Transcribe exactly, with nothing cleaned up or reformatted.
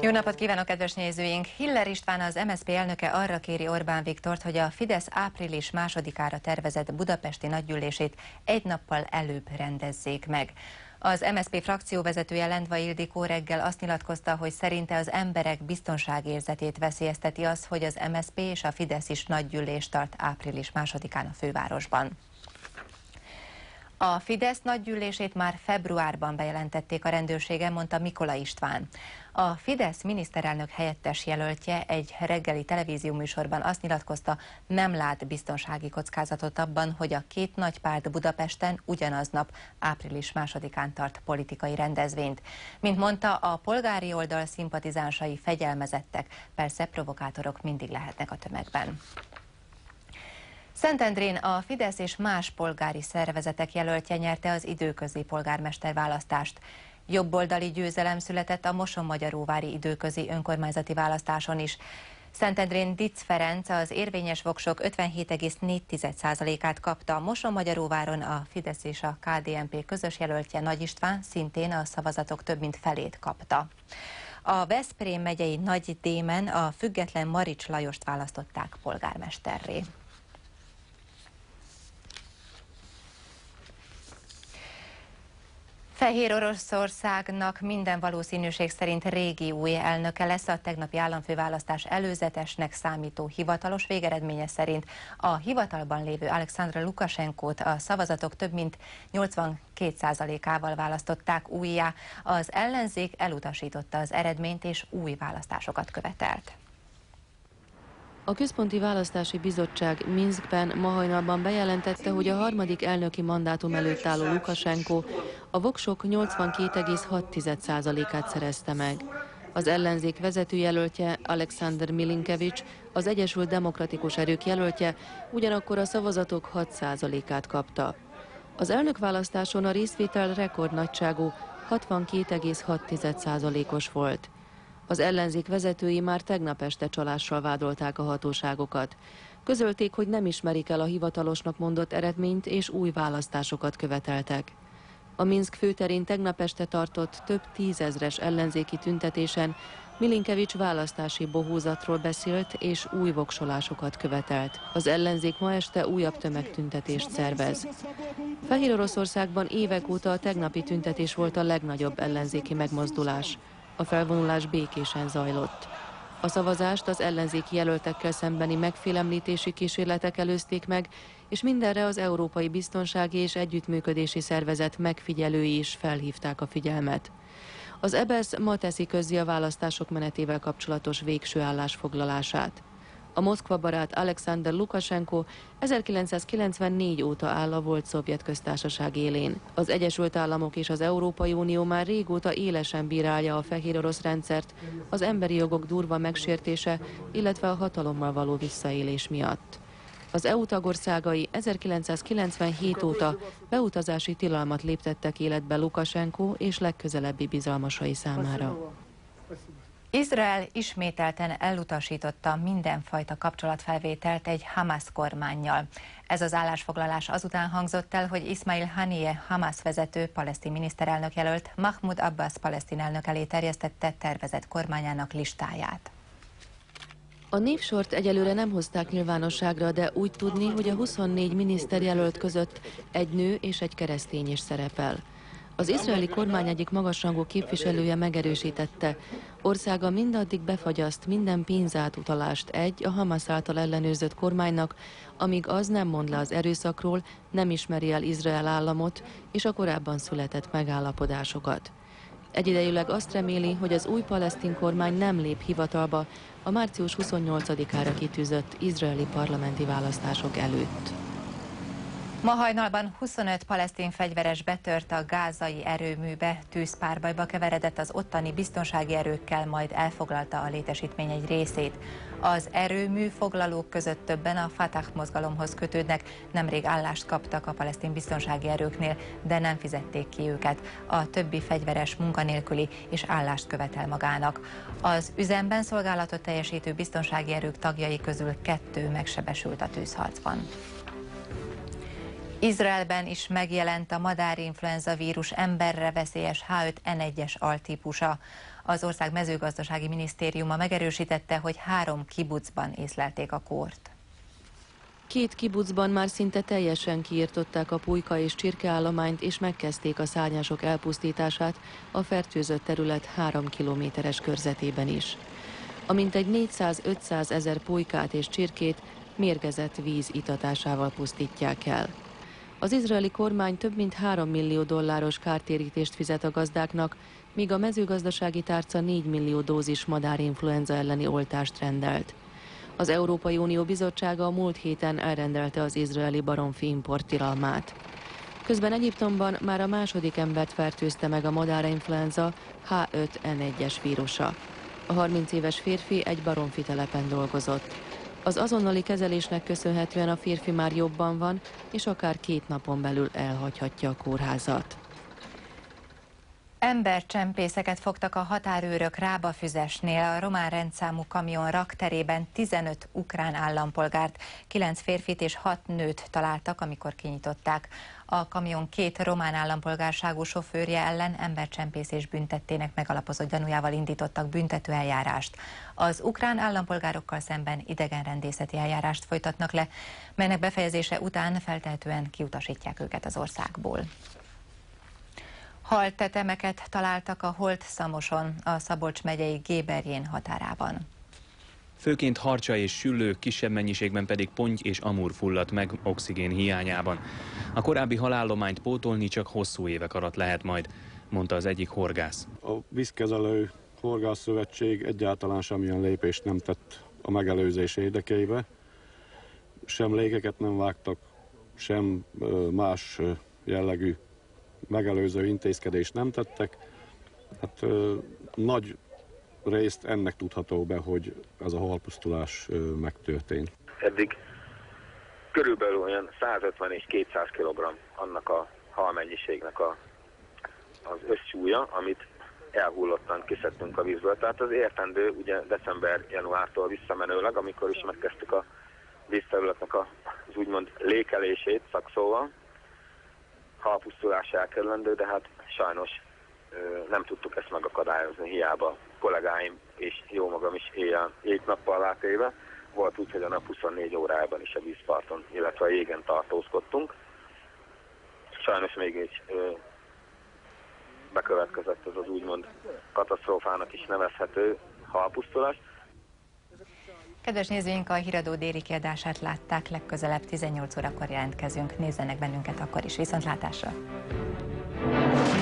Jó napot kívánok, kedves nézőink! Hiller István, az em es zé pé elnöke arra kéri Orbán Viktort, hogy a Fidesz április másodikára tervezett budapesti nagygyűlését egy nappal előbb rendezzék meg. Az em es zé pé frakcióvezetője Lendvai Ildikó reggel azt nyilatkozta, hogy szerinte az emberek biztonságérzetét veszélyezteti az, hogy az em es zé pé és a Fidesz is nagygyűlést tart április másodikán a fővárosban. A Fidesz nagygyűlését már februárban bejelentették a rendőrségen, mondta Mikola István. A Fidesz miniszterelnök helyettes jelöltje egy reggeli televízióműsorban azt nyilatkozta, nem lát biztonsági kockázatot abban, hogy a két nagy párt Budapesten ugyanaznap, április másodikán tart politikai rendezvényt. Mint mondta, a polgári oldal szimpatizánsai fegyelmezettek, persze provokátorok mindig lehetnek a tömegben. Szentendrén a Fidesz és más polgári szervezetek jelöltje nyerte az időközi polgármester választást. Jobboldali győzelem született a Mosonmagyaróvári időközi önkormányzati választáson is. Szentendrén Ditz Ferenc az érvényes voksok ötvenhét egész négy százalékát kapta, Mosonmagyaróváron a Fidesz és a ká dé en pé közös jelöltje Nagy István szintén a szavazatok több mint felét kapta. A Veszprém megyei Nagy Démen a független Marics Lajost választották polgármesterré. Fehér Oroszországnak minden valószínűség szerint régi új elnöke lesz. A tegnapi államfőválasztás előzetesnek számító hivatalos végeredménye szerint a hivatalban lévő Alexandr Lukasenkót a szavazatok több mint nyolcvankét százalékával választották újjá. Az ellenzék elutasította az eredményt és új választásokat követelt. A Központi Választási Bizottság Minszkben ma hajnalban bejelentette, hogy a harmadik elnöki mandátum előtt álló Lukasenko a voksok nyolcvankét egész hat százalékát szerezte meg. Az ellenzék vezetőjelöltje Alexander Milinkevics, az Egyesült Demokratikus Erők jelöltje, ugyanakkor a szavazatok hat százalékát kapta. Az elnökválasztáson a részvétel rekordnagyságú hatvankét egész hat százalékos volt. Az ellenzék vezetői már tegnap este csalással vádolták a hatóságokat. Közölték, hogy nem ismerik el a hivatalosnak mondott eredményt, és új választásokat követeltek. A Minszk főterén tegnap este tartott több tízezres ellenzéki tüntetésen Milinkevics választási bohózatról beszélt, és új voksolásokat követelt. Az ellenzék ma este újabb tömegtüntetést szervez. Fehér Oroszországban évek óta a tegnapi tüntetés volt a legnagyobb ellenzéki megmozdulás. A felvonulás békésen zajlott. A szavazást az ellenzéki jelöltekkel szembeni megfélemlítési kísérletek előzték meg, és mindenre az Európai Biztonsági és Együttműködési Szervezet megfigyelői is felhívták a figyelmet. Az é bé e es ma teszi közzé a választások menetével kapcsolatos végső állásfoglalását. A Moszkva barát Alexander Lukasenko ezerkilencszázkilencvennégy óta áll a volt szovjet köztársaság élén. Az Egyesült Államok és az Európai Unió már régóta élesen bírálja a fehérorosz rendszert az emberi jogok durva megsértése, illetve a hatalommal való visszaélés miatt. Az é u tagországai ezerkilencszázkilencvenhét óta beutazási tilalmat léptettek életbe Lukasenko és legközelebbi bizalmasai számára. Izrael ismételten elutasította mindenfajta kapcsolatfelvételt egy Hamas kormánnyal. Ez az állásfoglalás azután hangzott el, hogy Ismail Haniyeh Hamas vezető palesztin miniszterelnök jelölt Mahmoud Abbas palesztin elnök elé terjesztette tervezett kormányának listáját. A névsort egyelőre nem hozták nyilvánosságra, de úgy tudni, hogy a huszonnégy miniszterjelölt között egy nő és egy keresztény is szerepel. Az izraeli kormány egyik magasrangú képviselője megerősítette, országa mindaddig befagyaszt minden pénzátutalást egy a Hamas által ellenőrzött kormánynak, amíg az nem mond le az erőszakról, nem ismeri el Izrael államot és a korábban született megállapodásokat. Egyidejűleg azt reméli, hogy az új palesztin kormány nem lép hivatalba a március huszonnyolcadikára kitűzött izraeli parlamenti választások előtt. Ma hajnalban huszonöt palesztin fegyveres betört a gázai erőműbe, tűzpárbajba keveredett az ottani biztonsági erőkkel, majd elfoglalta a létesítmény egy részét. Az erőmű foglalók között többen a Fatah mozgalomhoz kötődnek, nemrég állást kaptak a palesztin biztonsági erőknél, de nem fizették ki őket. A többi fegyveres munkanélküli és állást követel magának. Az üzemben szolgálatot teljesítő biztonsági erők tagjai közül kettő megsebesült a tűzharcban. Izraelben is megjelent a madárinfluenza vírus emberre veszélyes H öt N egyes altípusa. Az ország mezőgazdasági minisztériuma megerősítette, hogy három kibucban észlelték a kórt. Két kibucban már szinte teljesen kiirtották a pulyka és csirkeállományt, és megkezdték a szárnyasok elpusztítását a fertőzött terület három kilométeres körzetében is. A mintegy négyszáz-ötszáz ezer pulykát és csirkét mérgezett víz itatásával pusztítják el. Az izraeli kormány több mint három millió dolláros kártérítést fizet a gazdáknak, míg a mezőgazdasági tárca négy millió dózis madárinfluenza elleni oltást rendelt. Az Európai Unió bizottsága a múlt héten elrendelte az izraeli baromfi import tilalmát. Közben Egyiptomban már a második embert fertőzte meg a madárinfluenza H öt N egyes vírusa. A harminc éves férfi egy baromfi telepen dolgozott. Az azonnali kezelésnek köszönhetően a férfi már jobban van, és akár két napon belül elhagyhatja a kórházat. Embercsempészeket fogtak a határőrök Rábafüzesnél, a román rendszámú kamion rakterében tizenöt ukrán állampolgárt, kilenc férfit és hat nőt találtak, amikor kinyitották. A kamion két román állampolgárságú sofőrje ellen embercsempészés büntettének megalapozott gyanújával indítottak büntetőeljárást. Az ukrán állampolgárokkal szemben idegenrendészeti eljárást folytatnak le, melynek befejezése után feltehetően kiutasítják őket az országból. Haltetemeket találtak a Holt-Szamoson, a Szabolcs megyei Géberjén határában. Főként harcsa és süllő, kisebb mennyiségben pedig ponty és amúr fulladt meg oxigén hiányában. A korábbi halállományt pótolni csak hosszú évek alatt lehet majd, mondta az egyik horgász. A vízkezelő horgászszövetség egyáltalán semmilyen lépést nem tett a megelőzés érdekébe. Sem légeket nem vágtak, sem más jellegű megelőző intézkedést nem tettek. Hát ö, nagy részt ennek tudható be, hogy ez a halpusztulás ö, megtörtént. Eddig körülbelül olyan százötven és kétszáz kilogramm annak a halmennyiségnek a, az összsúlya, amit elhullottan kiszedtünk a vízből. Tehát az értendő ugye december-januártól visszamenőleg, amikor is megkezdtük a vízterületnek az úgymond lékelését szakszóval, halpusztulás elkerülendő, de hát sajnos ö, nem tudtuk ezt megakadályozni, hiába kollégáim és jó magam is éjjel, éjt-nappal látéve. Volt úgy, hogy a nap huszonnégy órájában is a vízparton, illetve a jégen tartózkodtunk. Sajnos mégis ö, bekövetkezett ez az úgymond katasztrófának is nevezhető halpusztulás. Kedves nézőink, a Híradó déli kiadását látták, legközelebb tizennyolc órakor jelentkezünk. Nézzenek bennünket akkor is, viszontlátásra!